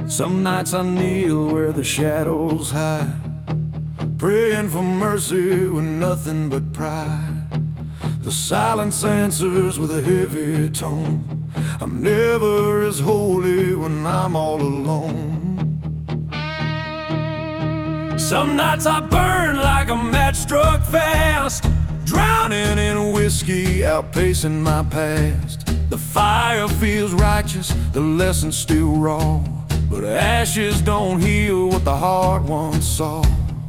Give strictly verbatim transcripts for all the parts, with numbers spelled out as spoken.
Some nights I kneel where the shadows hide, praying for mercy with nothing but pride. The silence answers with a heavy tone. I'm never as holy when I'm all alone. Some nights I burn like a match struck fast, drowning in whiskey, outpacing my past. The fire feels righteous, the lesson's still raw, but ashes don't heal what the heart once saw.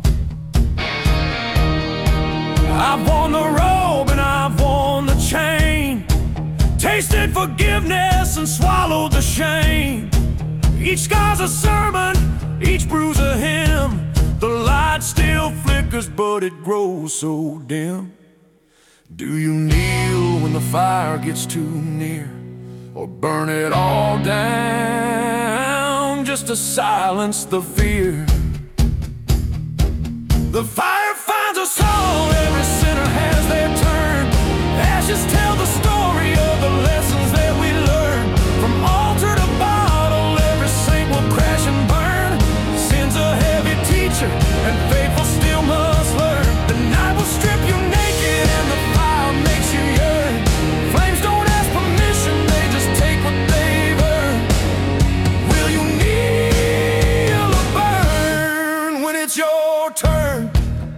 I've worn the robe and I've worn the chain, tasted forgiveness and swallowed the shame. Each scar's a sermon, each bruise a hymn. The light still flickers, but it grows so dim. Do you kneel when the fire gets too near, or burn it all down just to silence the fear? The fire finds us all, every sinner has their turn. Ashes tell the story of the lessons that we learn. From altar to bottle, every saint will crash and burn. Sin's a heavy teacher, and faithful still must learn. The night will strip you naked, and the fire makes you yearn. Flames don't ask permission, they just take what they've earned. Will you kneel or burn when it's your turn?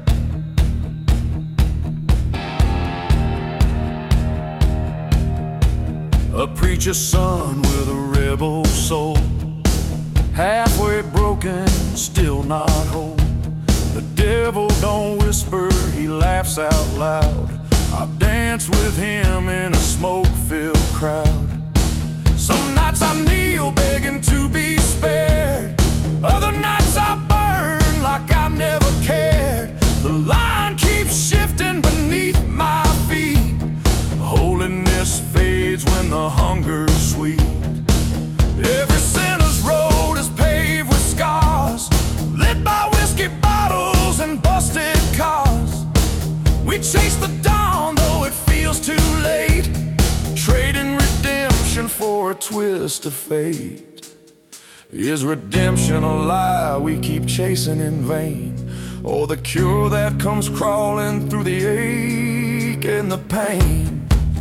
A preacher's son with a rebel soul, halfway broken, still not whole. The devil don't whisper, he laughs out loud. I dance with him in a smoke-filled crowd. Some nights I kneel begging to be spared, other nights I burn like I never cared. The line keeps shifting beneath my feet. Holiness fades when the hunger's sweet. Every sinner's road is paved with scars, lit by whiskey bottles and busted cars. We chase the dawn though it feels too late, trading redemption for a twist of fate. Is redemption a lie we keep chasing in vain, or the cure that comes crawling through the ache and the pain?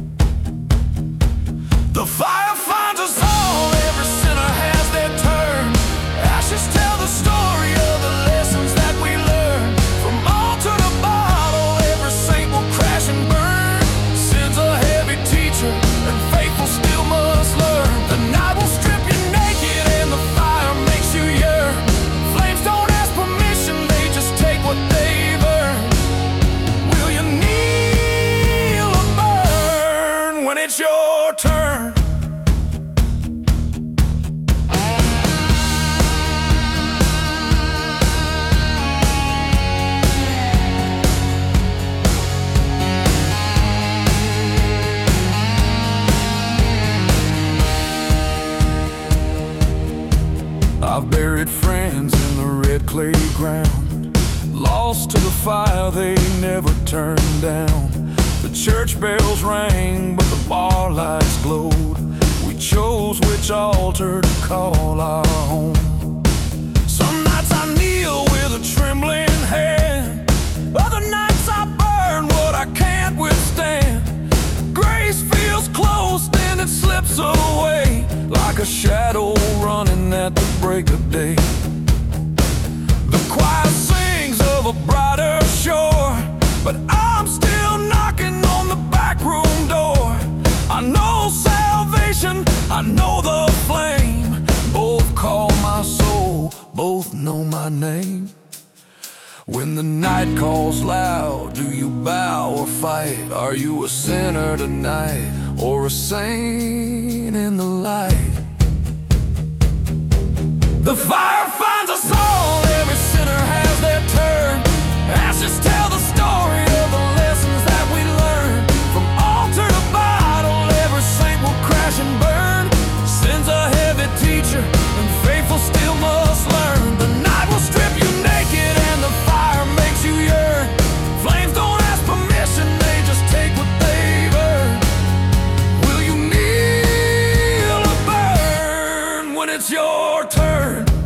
The fire finds us all, every sinner has their turn. Ashes tell the story of the lessons that we learn. From altar to bottle, every saint will crash and burn. Sin's a heavy teacher, and faithful still must learn. The night will strip you naked, and the fire makes you yearn. Flames don't ask permission, they just take what they've earned. Will you kneel or burn when it's your turn? I've buried friends in the red clay ground, lost to the fire they never turned down. The church bells rang, but the bar lights glowed. We chose which altar to call our home. Some nights I kneel with a trembling hand, other nights I burn what I can't withstand. Grace feels close, then it slips away, like a shadow running at the break of day. The choir sings of a brighter shore, but I'm still knocking on the back room door. I know salvation, I know the flame. Both call my soul, both know my name. When the night calls loud, do you bow or fight? Are you a sinner tonight, or a saint in the light? The fire finds us all, every sinner has their turn. Ashes tell the story of the lessons that we learn. From altar to bottle, every saint will crash and burn. Sin's a heavy teacher, and faithful still must learn. The night will strip you naked, and the fire makes you yearn. Flames don't ask permission, they just take what they've earned. Will you kneel or burn when it's your turn?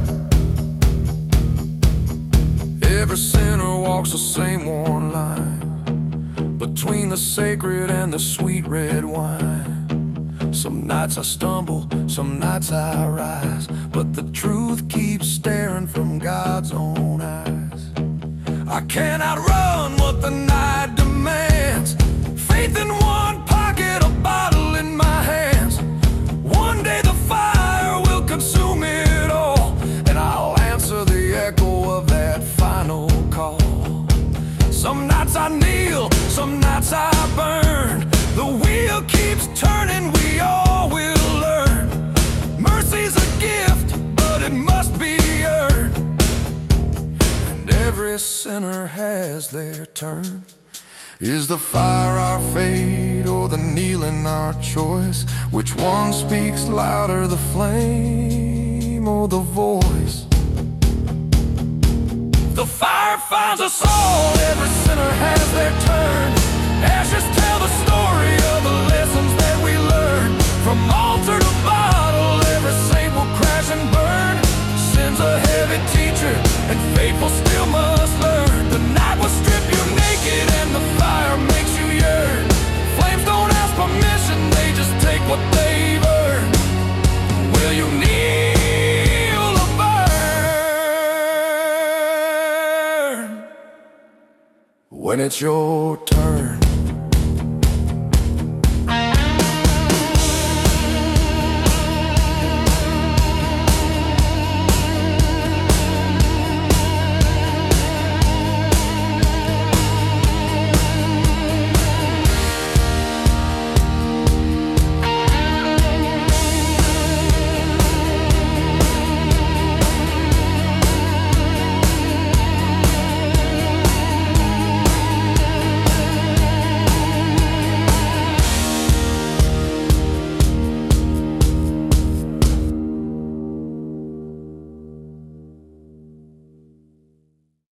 between the sacred and the sweet red wine. Some nights I stumble, some nights I rise, but the truth keeps staring from God's own eyes. I can't outrun what the night demands. Faith in one pocket, a bottle in my hands. One day the fire will consume it all, and I'll answer the echo of that final call. Some nights I kneel, some nights I burn. The wheel keeps turning, we all will learn. Mercy's a gift, but it must be earned. And every sinner has their turn. Is the fire our fate, or the kneeling our choice? Which one speaks louder, the flame or the voice? The fire finds us all, every sinner has their turn. Ashes tell the story of the lessons that we learn. From altar to bottle, every saint will crash and burn. Sin's a heavy teacher, and faithful still must learn. The night will strip you naked, and the fire makes you yearn. Flames don't ask permission, they just take what they've earned. Will you kneel or burn when it's your turn?